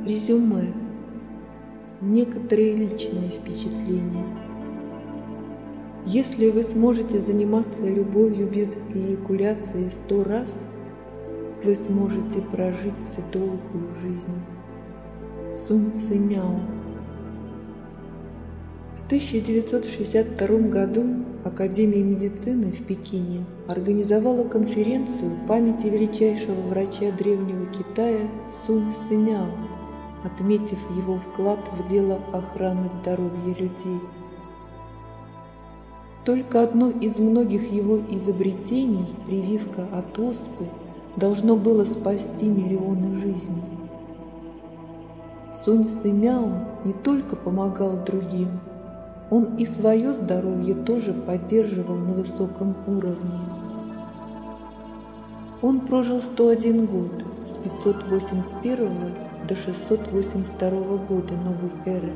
Резюме. Некоторые личные впечатления. Если вы сможете заниматься любовью без эякуляции 100 раз, вы сможете прожить долгую жизнь. Сунь Сымяо. В 1962 году Академия медицины в Пекине организовала конференцию памяти величайшего врача Древнего Китая Сунь Сымяо, отметив его вклад в дело охраны здоровья людей. Только одно из многих его изобретений, прививка от оспы, должно было спасти миллионы жизней. Сунь Сымяо не только помогал другим, он и свое здоровье тоже поддерживал на высоком уровне. Он прожил 101 год с 581 до 682 года новой эры.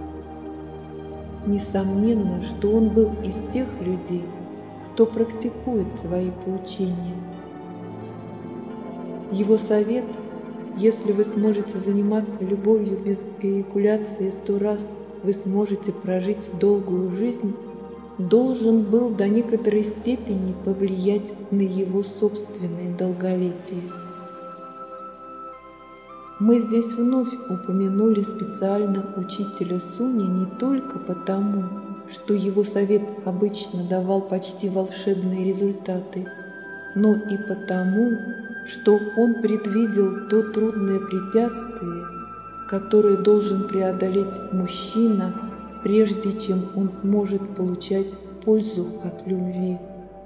Несомненно, что он был из тех людей, кто практикует свои поучения. Его совет: если вы сможете заниматься любовью без эякуляции 100 раз, вы сможете прожить долгую жизнь, должен был до некоторой степени повлиять на его собственное долголетие. Мы здесь вновь упомянули специально учителя Суня не только потому, что его совет обычно давал почти волшебные результаты, но и потому, что он предвидел то трудное препятствие, которое должен преодолеть мужчина, прежде чем он сможет получать пользу от любви.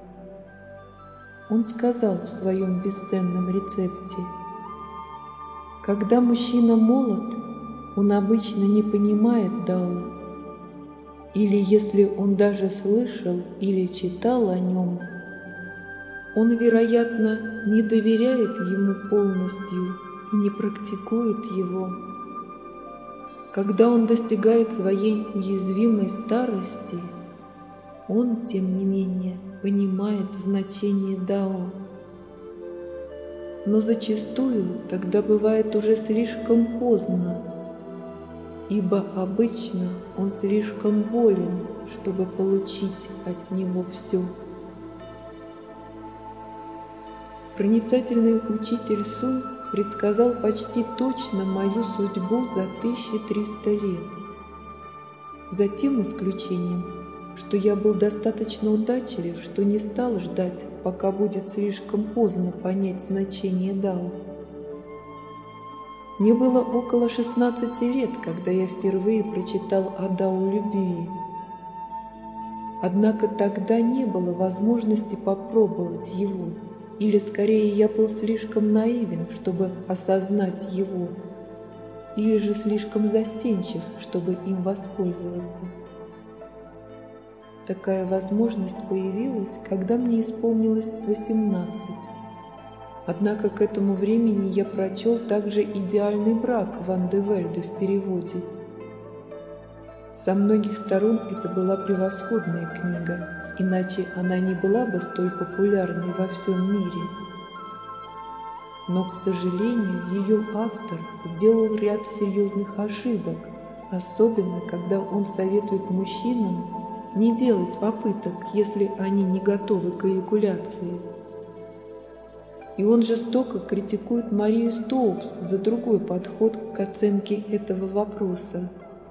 Он сказал в своем бесценном рецепте: когда мужчина молод, он обычно не понимает Дао, или если он даже слышал или читал о нем, он, вероятно, не доверяет ему полностью и не практикует его. Когда он достигает своей уязвимой старости, он, тем не менее, понимает значение Дао. Но зачастую тогда бывает уже слишком поздно, ибо обычно он слишком болен, чтобы получить от него все. Проницательный учитель Сунь предсказал почти точно мою судьбу за 1300 лет, за тем исключением, что я был достаточно удачлив, что не стал ждать, пока будет слишком поздно понять значение Дао. Мне было около 16 лет, когда я впервые прочитал о Дао любви. Однако тогда не было возможности попробовать его, или скорее я был слишком наивен, чтобы осознать его, или же слишком застенчив, чтобы им воспользоваться. Такая возможность появилась, когда мне исполнилось 18. Однако к этому времени я прочел также «Идеальный брак» Ван де Вельде в переводе. Со многих сторон это была превосходная книга, иначе она не была бы столь популярной во всем мире. Но, к сожалению, ее автор сделал ряд серьезных ошибок, особенно когда он советует мужчинам не делать попыток, если они не готовы к эякуляции. И он жестоко критикует Марию Стоупс за другой подход к оценке этого вопроса.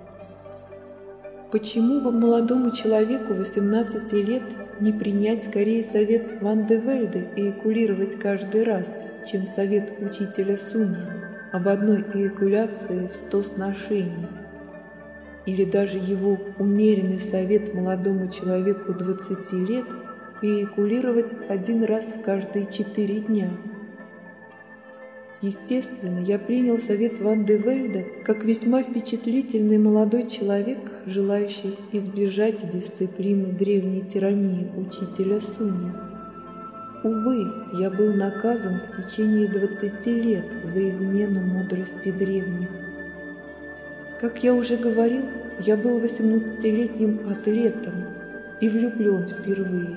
Почему бы молодому человеку 18 лет не принять скорее совет Ван де Вельде эякулировать каждый раз, чем совет учителя Суня об одной эякуляции в 100 сношений? Или даже его умеренный совет молодому человеку 20 лет эякулировать 1 раз в каждые 4 дня? Естественно, я принял совет Ван де Вельде как весьма впечатлительный молодой человек, желающий избежать дисциплины древней тирании учителя Суня. Увы, я был наказан в течение 20 лет за измену мудрости древних. Как я уже говорил, я был 18-летним атлетом и влюблен впервые.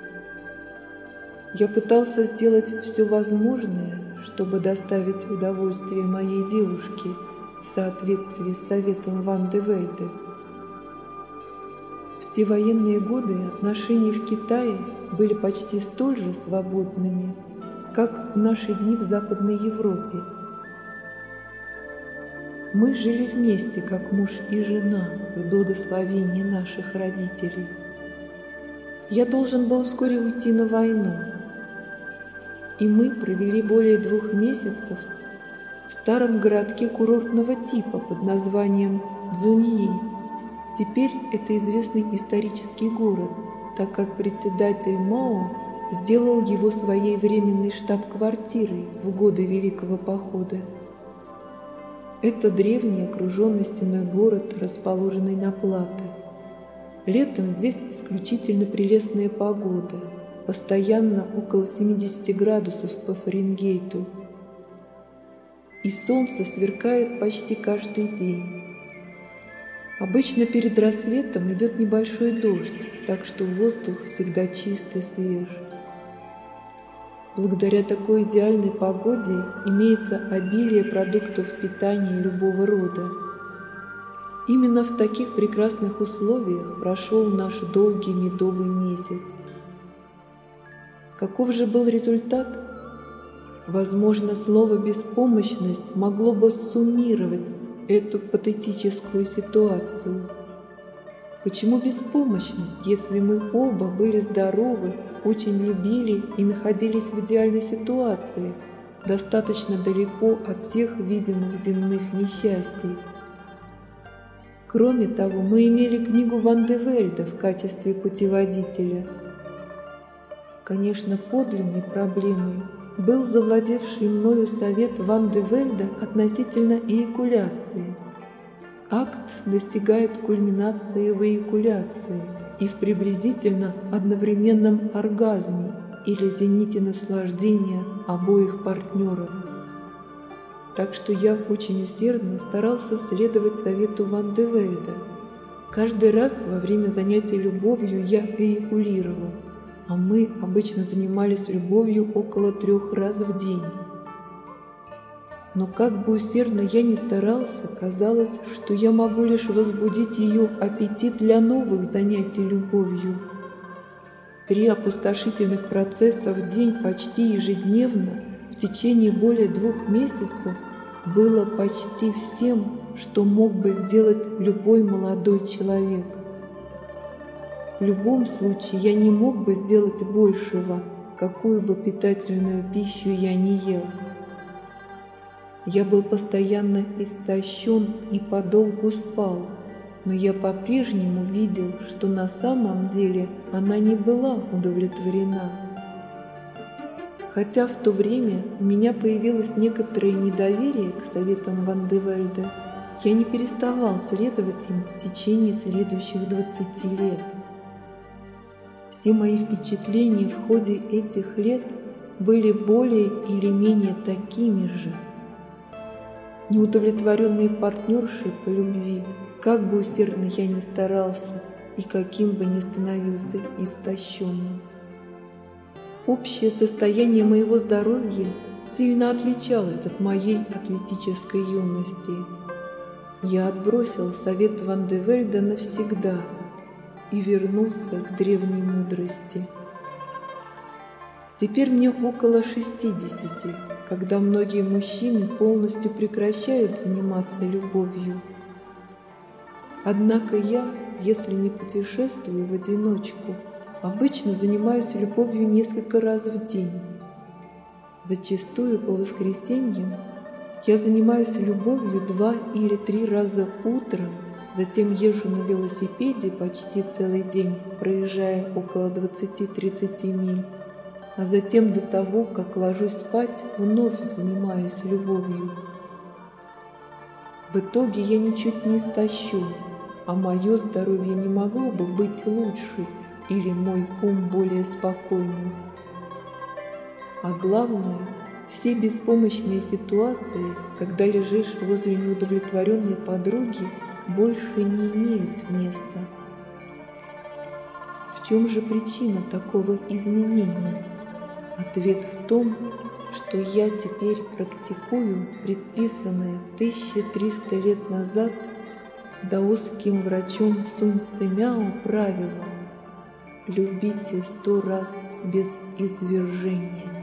Я пытался сделать все возможное, чтобы доставить удовольствие моей девушке, в соответствии с советом Ван де Вельде. В те военные годы отношения в Китае были почти столь же свободными, как в наши дни в Западной Европе. Мы жили вместе, как муж и жена, с благословения наших родителей. Я должен был вскоре уйти на войну, и мы провели более 2 месяцев в старом городке курортного типа под названием Цзуньи. Теперь это известный исторический город, так как председатель Мао сделал его своей временной штаб-квартирой в годы Великого похода. Это древний окруженный стеной город, расположенный на плато. Летом здесь исключительно прелестная погода, постоянно около 70 градусов по Фаренгейту. И солнце сверкает почти каждый день. Обычно перед рассветом идет небольшой дождь, так что воздух всегда чист и свеж. Благодаря такой идеальной погоде имеется обилие продуктов питания любого рода. Именно в таких прекрасных условиях прошел наш долгий медовый месяц. Каков же был результат? Возможно, слово «беспомощность» могло бы суммировать эту патетическую ситуацию. Почему беспомощность, если мы оба были здоровы, очень любили и находились в идеальной ситуации, достаточно далеко от всех видимых земных несчастий? Кроме того, мы имели книгу Ван де Вельда в качестве путеводителя. Конечно, подлинной проблемой был завладевший мною совет Ван де Вельда относительно эякуляции. Акт достигает кульминации в эякуляции и в приблизительно одновременном оргазме или зените наслаждения обоих партнеров. Так что я очень усердно старался следовать совету Ван де Вельда. Каждый раз во время занятий любовью я эякулировал, а мы обычно занимались любовью около 3 раз в день. Но как бы усердно я ни старался, казалось, что я могу лишь возбудить ее аппетит для новых занятий любовью. 3 опустошительных процесса в день почти ежедневно в течение более 2 месяцев было почти всем, что мог бы сделать любой молодой человек. В любом случае я не мог бы сделать большего, какую бы питательную пищу я ни ел. Я был постоянно истощен и подолгу спал, но я по-прежнему видел, что на самом деле она не была удовлетворена. Хотя в то время у меня появилось некоторое недоверие к советам Ван де Вельда, я не переставал следовать им в течение следующих 20 лет. Все мои впечатления в ходе этих лет были более или менее такими же. Неудовлетворенные партнерши по любви, как бы усердно я ни старался и каким бы ни становился истощенным. Общее состояние моего здоровья сильно отличалось от моей атлетической юности. Я отбросил совет Ван де Вельда навсегда и вернулся к древней мудрости. Теперь мне около 60, когда многие мужчины полностью прекращают заниматься любовью. Однако я, если не путешествую в одиночку, обычно занимаюсь любовью несколько раз в день. Зачастую по воскресеньям я занимаюсь любовью 2 или 3 раза утром, затем езжу на велосипеде почти целый день, проезжая около 20-30 миль, а затем до того, как ложусь спать, вновь занимаюсь любовью. В итоге я ничуть не истощен, а мое здоровье не могло бы быть лучше или мой ум более спокойным. А главное, все беспомощные ситуации, когда лежишь возле неудовлетворенной подруги, больше не имеют места. В чем же причина такого изменения? Ответ в том, что я теперь практикую предписанное 1300 лет назад даосским врачом Сунь Сымяо правило: любите 100 раз без извержения.